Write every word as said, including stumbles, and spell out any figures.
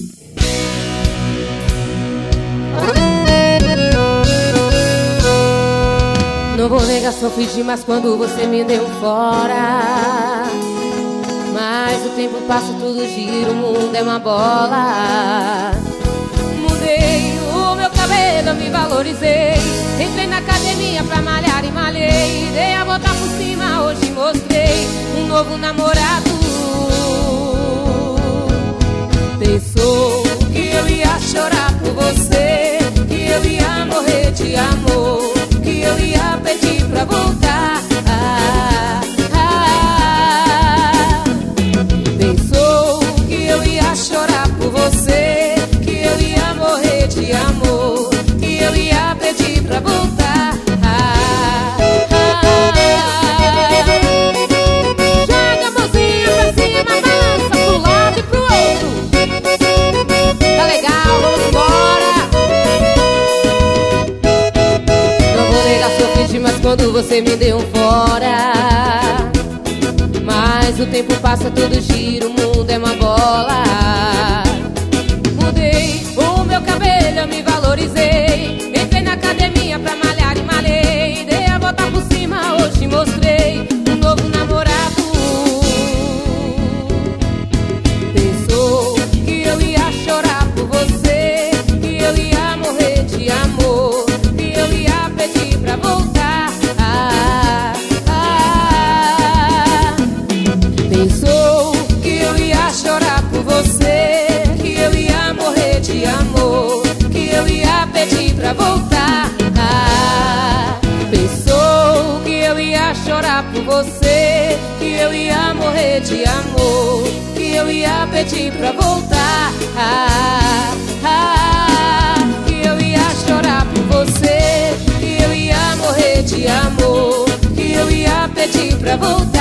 Não vou negar, sofri demais quando você me deu fora. Mas o tempo passa, tudo gira, o mundo é uma bola. Mudei o meu cabelo, eu me valorizei. Entrei na academia pra malhar e malhei. Dei a volta por cima, hoje mostrei um novo namorado. Pensou que eu ia chorar por você, que eu ia morrer de amor, que eu ia pedir pra voltar. ah, ah. Pensou que eu ia chorar por você, que eu ia morrer de amor, que eu ia pedir pra voltar. ah, ah. Joga a mãozinha pra cima, balança pro lado e pro outro. Tá legal, vamos embora. Não vou negar, sofri demais quando você me deu um fora. Mas o tempo passa, tudo gira, o mundo é uma bola. Mudei o meu cabelo, eu me valorizei. Entrei na academia pra malhar e malhei. Dei a volta por cima, hoje mostrei um novo namorado. Pensou que eu ia chorar por você, que eu ia morrer de amor, que eu ia pedir pra voltar. ah, ah. Pensou que eu ia chorar por você, que eu ia morrer de amor, que eu ia pedir pra voltar. ah. Pensou que eu ia chorar por você, que eu ia morrer de amor, que eu ia pedir pra voltar. ah, ah. Que eu ia chorar por você, que eu ia morrer de amor, que eu ia pedir pra voltar.